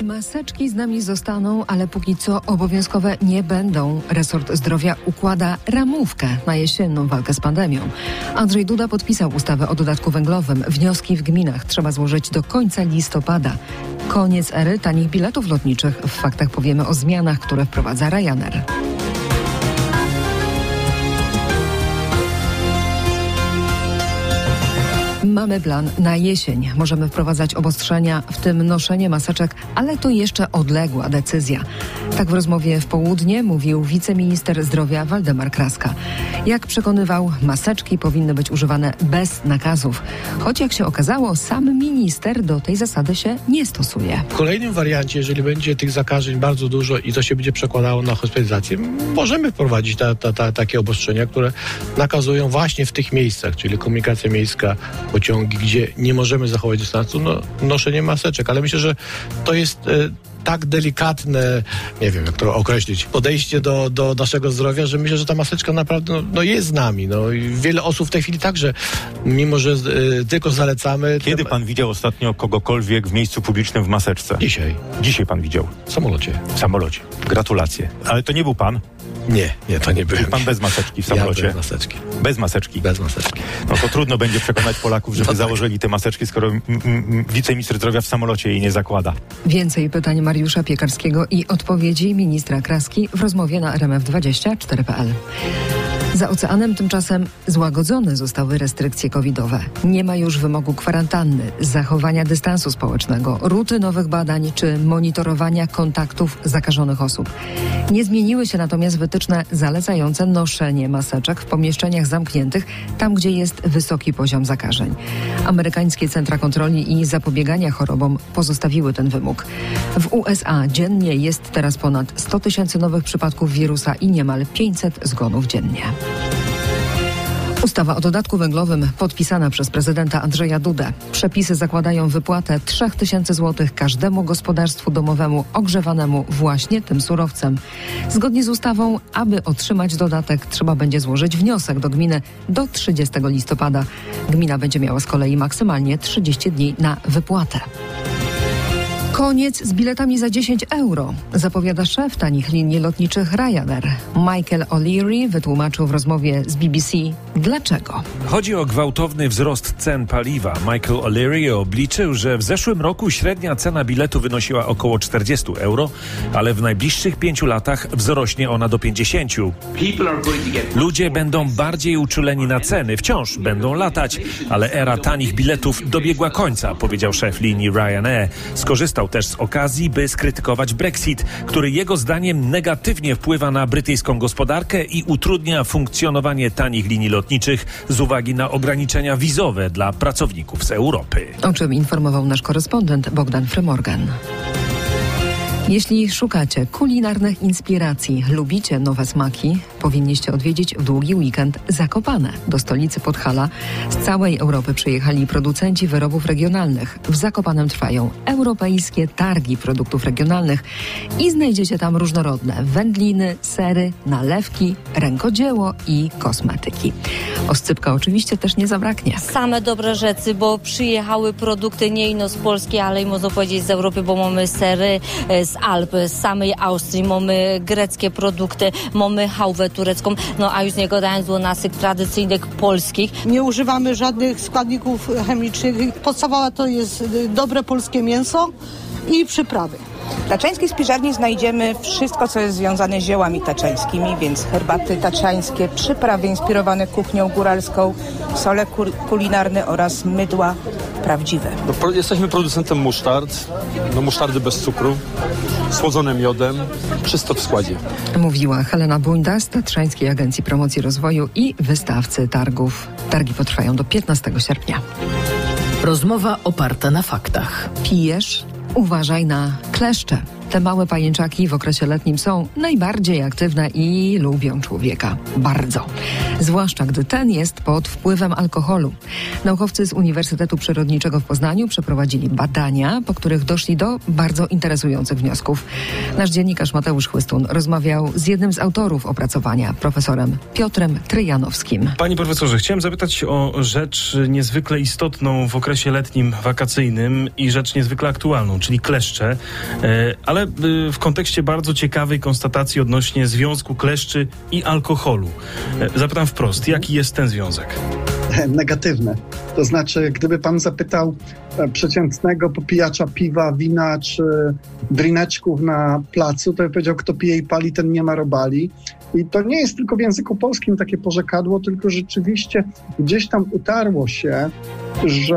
Maseczki z nami zostaną, ale póki co obowiązkowe nie będą. Resort Zdrowia układa ramówkę na jesienną walkę z pandemią. Andrzej Duda podpisał ustawę o dodatku węglowym. Wnioski w gminach trzeba złożyć do końca listopada. Koniec ery tanich biletów lotniczych. W faktach powiemy o zmianach, które wprowadza Ryanair. Mamy plan na jesień. Możemy wprowadzać obostrzenia, w tym noszenie maseczek, ale to jeszcze odległa decyzja. Tak w rozmowie w południe mówił wiceminister zdrowia Waldemar Kraska. Jak przekonywał, maseczki powinny być używane bez nakazów. Choć jak się okazało, sam minister do tej zasady się nie stosuje. W kolejnym wariancie, jeżeli będzie tych zakażeń bardzo dużo i to się będzie przekładało na hospitalizację, możemy wprowadzić takie obostrzenia, które nakazują właśnie w tych miejscach, czyli komunikacja miejska, pociągi, gdzie nie możemy zachować dystansu, noszenie maseczek. Ale myślę, że to jest tak delikatne, nie wiem jak to określić, podejście do naszego zdrowia, że myślę, że ta maseczka naprawdę jest z nami. I wiele osób w tej chwili także, mimo że tylko zalecamy. Kiedy pan widział ostatnio kogokolwiek w miejscu publicznym w maseczce? Dzisiaj. Dzisiaj pan widział? W samolocie. W samolocie. Gratulacje. Ale to nie był pan? Nie, to nie byłem. Pan bez maseczki w samolocie? Ja bez maseczki. Bez maseczki? Bez maseczki. No to trudno będzie przekonać Polaków, żeby założyli te maseczki, skoro wiceminister zdrowia w samolocie jej nie zakłada. Więcej pytań Mariusza Piekarskiego i odpowiedzi ministra Kraski w rozmowie na RMF24.pl. Za oceanem tymczasem złagodzone zostały restrykcje covidowe. Nie ma już wymogu kwarantanny, zachowania dystansu społecznego, rutynowych badań czy monitorowania kontaktów zakażonych osób. Nie zmieniły się natomiast wytyczne zalecające noszenie maseczek w pomieszczeniach zamkniętych, tam gdzie jest wysoki poziom zakażeń. Amerykańskie centra kontroli i zapobiegania chorobom pozostawiły ten wymóg. W USA dziennie jest teraz ponad 100 000 nowych przypadków wirusa i niemal 500 zgonów dziennie. Ustawa o dodatku węglowym podpisana przez prezydenta Andrzeja Dudę. Przepisy zakładają wypłatę 3000 zł każdemu gospodarstwu domowemu ogrzewanemu właśnie tym surowcem. Zgodnie z ustawą, aby otrzymać dodatek, trzeba będzie złożyć wniosek do gminy do 30 listopada. Gmina będzie miała z kolei maksymalnie 30 dni na wypłatę. Koniec z biletami za 10 euro, zapowiada szef tanich linii lotniczych Ryanair. Michael O'Leary wytłumaczył w rozmowie z BBC dlaczego. Chodzi o gwałtowny wzrost cen paliwa. Michael O'Leary obliczył, że w zeszłym roku średnia cena biletu wynosiła około 40 euro, ale w najbliższych 5 latach wzrośnie ona do 50. Ludzie będą bardziej uczuleni na ceny, wciąż będą latać, ale era tanich biletów dobiegła końca, powiedział szef linii Ryanair. Skorzystał też z okazji, by skrytykować Brexit, który jego zdaniem negatywnie wpływa na brytyjską gospodarkę i utrudnia funkcjonowanie tanich linii lotniczych z uwagi na ograniczenia wizowe dla pracowników z Europy. O czym informował nasz korespondent Bogdan Frymorgan. Jeśli szukacie kulinarnych inspiracji, lubicie nowe smaki, powinniście odwiedzić w długi weekend Zakopane. Do stolicy Podhala z całej Europy przyjechali producenci wyrobów regionalnych. W Zakopanem trwają europejskie targi produktów regionalnych i znajdziecie tam różnorodne wędliny, sery, nalewki, rękodzieło i kosmetyki. Oscypka oczywiście też nie zabraknie. Same dobre rzeczy, bo przyjechały produkty nie ino z Polski, ale i można powiedzieć z Europy, bo mamy sery z Alp, z samej Austrii, mamy greckie produkty, mamy chałwę turecką, a już nie gadając o naszych tradycyjnych polskich. Nie używamy żadnych składników chemicznych. Podstawowa to jest dobre polskie mięso i przyprawy. W taczańskiej spiżarni znajdziemy wszystko, co jest związane z ziołami taczańskimi, więc herbaty taczańskie, przyprawy inspirowane kuchnią góralską, sole kulinarne oraz mydła prawdziwe. Jesteśmy producentem musztardy bez cukru, słodzone miodem, czysto w składzie. Mówiła Helena Bunda z Tatrzańskiej Agencji Promocji i Rozwoju i wystawcy targów. Targi potrwają do 15 sierpnia. Rozmowa oparta na faktach. Pijesz? Uważaj na kleszcze. Te małe pajęczaki w okresie letnim są najbardziej aktywne i lubią człowieka. Bardzo. Zwłaszcza gdy ten jest pod wpływem alkoholu. Naukowcy z Uniwersytetu Przyrodniczego w Poznaniu przeprowadzili badania, po których doszli do bardzo interesujących wniosków. Nasz dziennikarz Mateusz Chłystun rozmawiał z jednym z autorów opracowania, profesorem Piotrem Tryjanowskim. Panie profesorze, chciałem zapytać o rzecz niezwykle istotną w okresie letnim, wakacyjnym i rzecz niezwykle aktualną, czyli kleszcze, ale w kontekście bardzo ciekawej konstatacji odnośnie związku kleszczy i alkoholu. Zapytam wprost, jaki jest ten związek? Negatywne. To znaczy, gdyby pan zapytał przeciętnego popijacza piwa, wina czy drineczków na placu, to by powiedział, kto pije i pali, ten nie ma robali. I to nie jest tylko w języku polskim takie porzekadło, tylko rzeczywiście gdzieś tam utarło się, że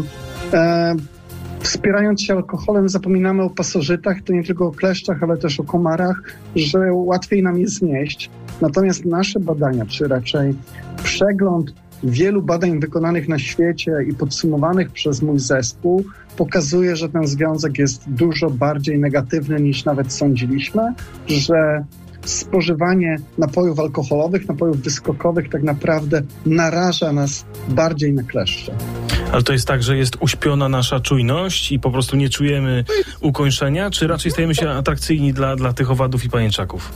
wspierając się alkoholem zapominamy o pasożytach, to nie tylko o kleszczach, ale też o komarach, że łatwiej nam je znieść. Natomiast nasze badania, czy raczej przegląd wielu badań wykonanych na świecie i podsumowanych przez mój zespół pokazuje, że ten związek jest dużo bardziej negatywny niż nawet sądziliśmy, że spożywanie napojów alkoholowych, napojów wyskokowych tak naprawdę naraża nas bardziej na kleszcze. Ale to jest tak, że jest uśpiona nasza czujność i po prostu nie czujemy ukończenia, czy raczej stajemy się atrakcyjni dla tych owadów i pajęczaków?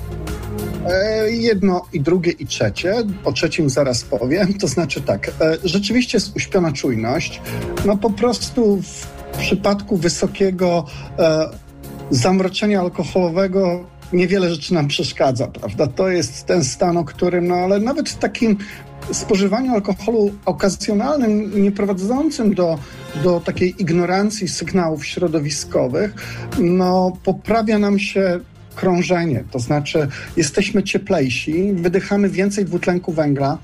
Jedno i drugie i trzecie. O trzecim zaraz powiem. To znaczy tak, rzeczywiście jest uśpiona czujność. No po prostu w przypadku wysokiego zamroczenia alkoholowego niewiele rzeczy nam przeszkadza, prawda? To jest ten stan, o którym, no ale nawet w takim spożywaniu alkoholu okazjonalnym, nie prowadzącym do takiej ignorancji sygnałów środowiskowych, no poprawia nam się krążenie, to znaczy jesteśmy cieplejsi, wydychamy więcej dwutlenku węgla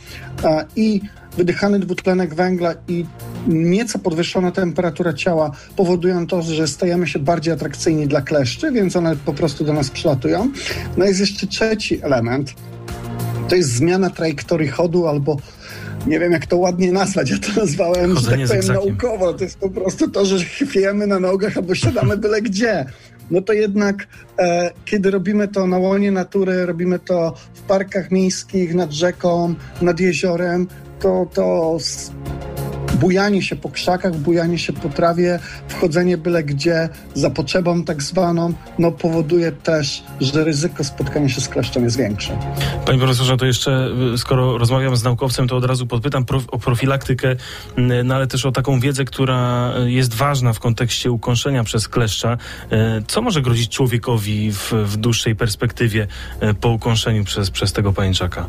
i wydychany dwutlenek węgla i nieco podwyższona temperatura ciała powodują to, że stajemy się bardziej atrakcyjni dla kleszczy, więc one po prostu do nas przylatują. No jest jeszcze trzeci element, to jest zmiana trajektorii chodu albo nie wiem, jak to ładnie nazwać. Ja to nazwałem, chodzenie że tak powiem, naukowo. To jest po prostu to, że chwiejemy na nogach albo siadamy byle gdzie. No to jednak, kiedy robimy to na łonie natury, robimy to w parkach miejskich, nad rzeką, nad jeziorem, to bujanie się po krzakach, bujanie się po trawie, wchodzenie byle gdzie, za potrzebą tak zwaną, no powoduje też, że ryzyko spotkania się z kleszczem jest większe. Panie profesorze, to jeszcze, skoro rozmawiam z naukowcem, to od razu podpytam o profilaktykę, no ale też o taką wiedzę, która jest ważna w kontekście ukąszenia przez kleszcza. Co może grozić człowiekowi w dłuższej perspektywie po ukąszeniu przez tego pajęczaka?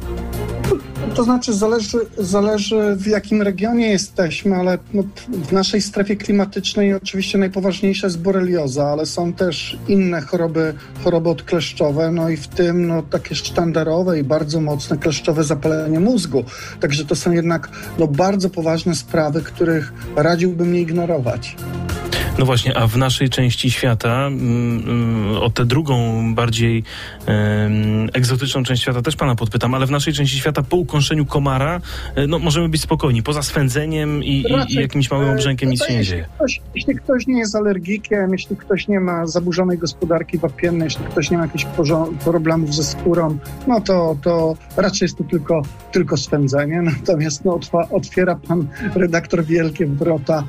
To znaczy zależy w jakim regionie jesteśmy, ale no, w naszej strefie klimatycznej oczywiście najpoważniejsza jest borelioza, ale są też inne choroby odkleszczowe, no i w tym takie sztandarowe i bardzo mocne kleszczowe zapalenie mózgu. Także to są jednak bardzo poważne sprawy, których radziłbym nie ignorować. No właśnie, a w naszej części świata, o tę drugą, bardziej egzotyczną część świata też pana podpytam, ale w naszej części świata po ukąszeniu komara możemy być spokojni. Poza swędzeniem i jakimś małym obrzękiem nic się nie dzieje. Jeśli ktoś nie jest alergikiem, jeśli ktoś nie ma zaburzonej gospodarki wapiennej, jeśli ktoś nie ma jakichś problemów ze skórą, no to raczej jest to tylko swędzenie. Natomiast otwiera pan redaktor wielkie wrota,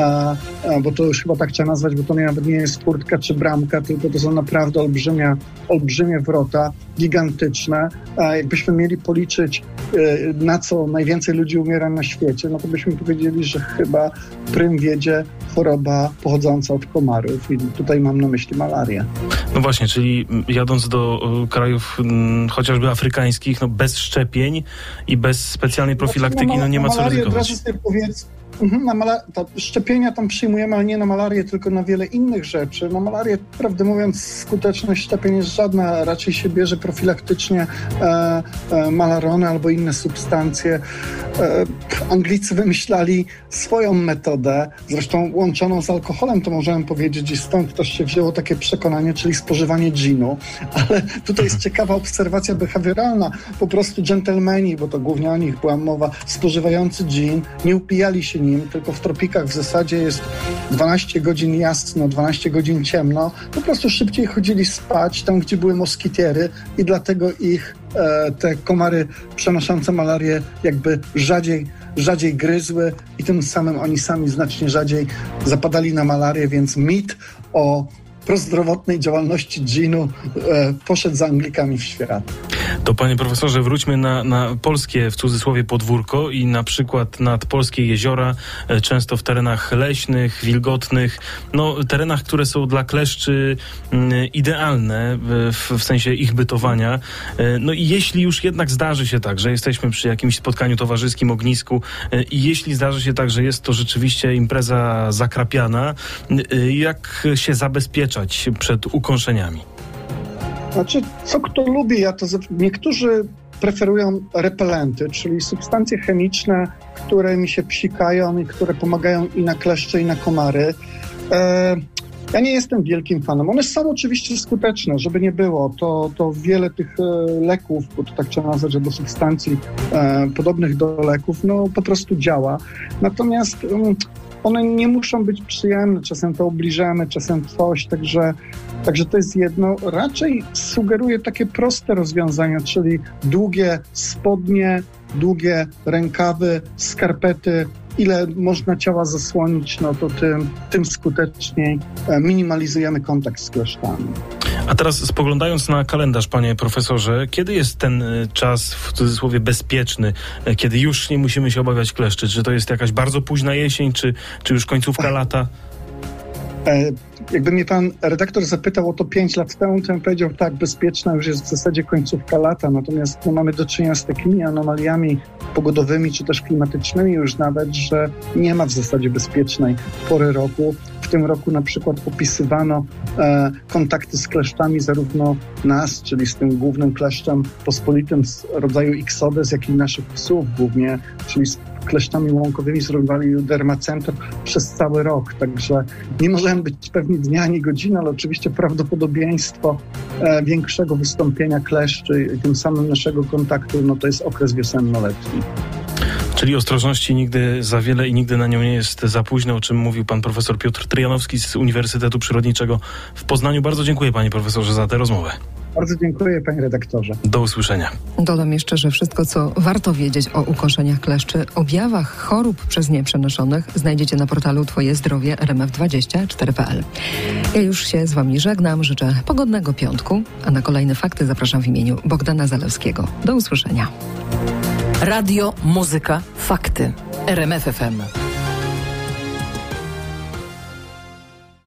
bo to już chyba tak trzeba nazwać, bo to nawet nie jest furtka czy bramka, tylko to są naprawdę olbrzymie wrota, gigantyczne. A jakbyśmy mieli policzyć, na co najwięcej ludzi umiera na świecie, no to byśmy powiedzieli, że chyba prym wiedzie choroba pochodząca od komarów i tutaj mam na myśli malarię. No właśnie, czyli jadąc do krajów chociażby afrykańskich, bez szczepień i bez specjalnej profilaktyki, nie ma co ryzykować. Szczepienia tam przyjmujemy, ale nie na malarię, tylko na wiele innych rzeczy. Na malarię, prawdę mówiąc, skuteczność szczepień jest żadna. Raczej się bierze profilaktycznie malarony albo inne substancje. Anglicy wymyślali swoją metodę, zresztą łączoną z alkoholem, to możemy powiedzieć, i stąd też się wzięło takie przekonanie, czyli spożywanie ginu. Ale tutaj jest ciekawa obserwacja behawioralna. Po prostu dżentelmeni, bo to głównie o nich była mowa, spożywający gin, nie upijali się nim, tylko w tropikach w zasadzie jest 12 godzin jasno, 12 godzin ciemno, po prostu szybciej chodzili spać tam, gdzie były moskitiery i dlatego ich te komary przenoszące malarię jakby rzadziej gryzły i tym samym oni sami znacznie rzadziej zapadali na malarię, więc mit o prozdrowotnej działalności dżinu poszedł za Anglikami w świat. To panie profesorze, wróćmy na polskie, w cudzysłowie, podwórko i na przykład nad polskie jeziora, często w terenach leśnych, wilgotnych, terenach, które są dla kleszczy idealne w sensie ich bytowania. No i jeśli już jednak zdarzy się tak, że jesteśmy przy jakimś spotkaniu towarzyskim, ognisku i jeśli zdarzy się tak, że jest to rzeczywiście impreza zakrapiana, jak się zabezpieczać przed ukąszeniami? Znaczy, co kto lubi, niektórzy preferują repelenty, czyli substancje chemiczne, które mi się psikają i które pomagają i na kleszcze, i na komary. Ja nie jestem wielkim fanem. One są oczywiście skuteczne, żeby nie było. To wiele tych leków, bo to tak trzeba nazwać, do substancji podobnych do leków, po prostu działa. Natomiast one nie muszą być przyjemne, czasem to ubliżamy, czasem coś, także to jest jedno. Raczej sugeruję takie proste rozwiązania, czyli długie spodnie, długie rękawy, skarpety. Ile można ciała zasłonić, to tym skuteczniej minimalizujemy kontakt z kleszczami. A teraz spoglądając na kalendarz, panie profesorze, kiedy jest ten czas, w cudzysłowie, bezpieczny, kiedy już nie musimy się obawiać kleszczy? Czy to jest jakaś bardzo późna jesień, czy już końcówka lata? Jakby mnie pan redaktor zapytał o to 5 lat temu, to bym powiedział, tak, bezpieczna już jest w zasadzie końcówka lata, natomiast mamy do czynienia z takimi anomaliami pogodowymi czy też klimatycznymi już nawet, że nie ma w zasadzie bezpiecznej pory roku. W tym roku na przykład opisywano kontakty z kleszczami zarówno nas, czyli z tym głównym kleszczem pospolitym z rodzaju Ixodes, jak i naszych psów głównie, czyli z kleszczami łąkowymi z rodzaju Dermacentor przez cały rok. Także nie możemy być pewni dnia ani godziny, ale oczywiście prawdopodobieństwo większego wystąpienia kleszczy i tym samym naszego kontaktu, to jest okres wiosenno-letni. Czyli ostrożności nigdy za wiele i nigdy na nią nie jest za późno, o czym mówił pan profesor Piotr Tryjanowski z Uniwersytetu Przyrodniczego w Poznaniu. Bardzo dziękuję, panie profesorze, za tę rozmowę. Bardzo dziękuję, panie redaktorze. Do usłyszenia. Dodam jeszcze, że wszystko, co warto wiedzieć o ukoszeniach kleszczy, objawach chorób przez nie przenoszonych, znajdziecie na portalu Twoje Zdrowie RMF24.pl. Ja już się z wami żegnam, życzę pogodnego piątku, a na kolejne fakty zapraszam w imieniu Bogdana Zalewskiego. Do usłyszenia. Radio, muzyka, fakty. RMF FM.